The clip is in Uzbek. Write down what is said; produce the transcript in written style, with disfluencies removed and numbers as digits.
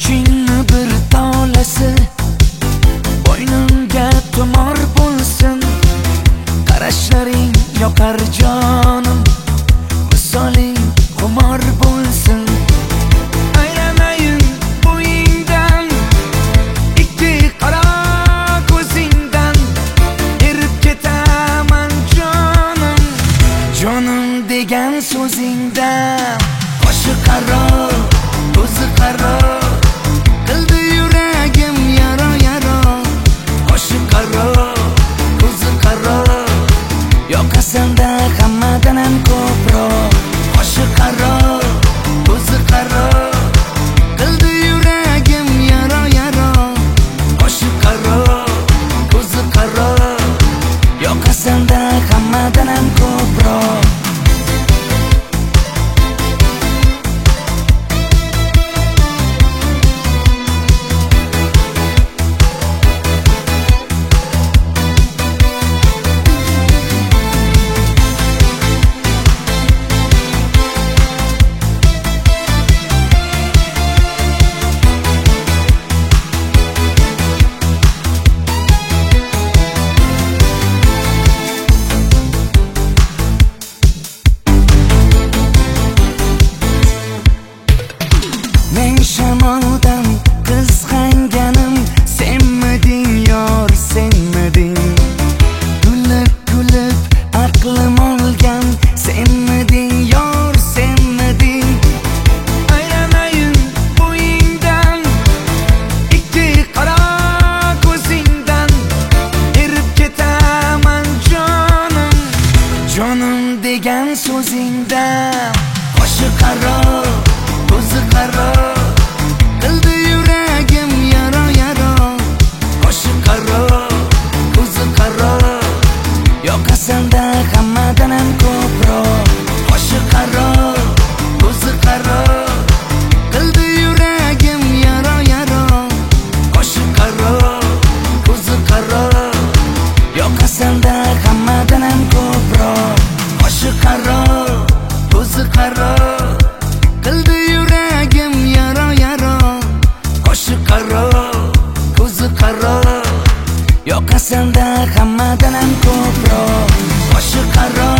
sochingni bir tolasi bo'ynimga tumor bo'lsin. Qarashlaring yoqar jonim, misoling xumor bo'lsin. Aylamayin bo'yingdan, ikki qora ko'zingdan erib ketaman jonim. Jonim degan so'zingdan qoshi qaro, ko'zi qaro qildi yuragim yaro yaro. Qoshi qaro, ko'zi qaro yoqasanda hammadan ham ko'proq. Qoshi qaro, ko'zi qaro qildi yuragim yaro yaro. Qoshi qaro, ko'zi qaro yoqasanda hammadan ham ko'proq. Men shamoldan qizg'anganim, senmiding yor, senmiding. Kulib kulib aqlim olgan, senmiding yor, senmiding. Aylamayin bo'yingdan, ikki qora ko'zingdan erib ketaman jonim. Jonim degan so'zingdan qoshi qaro, ko'zi qaro qildi yuragim yaro yaro. Qoshi qaro, ko'zi qaro yoqasanda hammadan ham ko'proq. Qoshi qaro, ko'zi qaro qildi yuragim yaro yaro. Qoshi qaro, ko'zi qaro yoqasanda hammadan ham ko'proq. Qoshi qaro, ko'zi qaro qildi yuragim yaro yaro. Qoshi qaro, ko'zi qaro yoqasanda hammadan ham ko'proq. Qoshi qaro,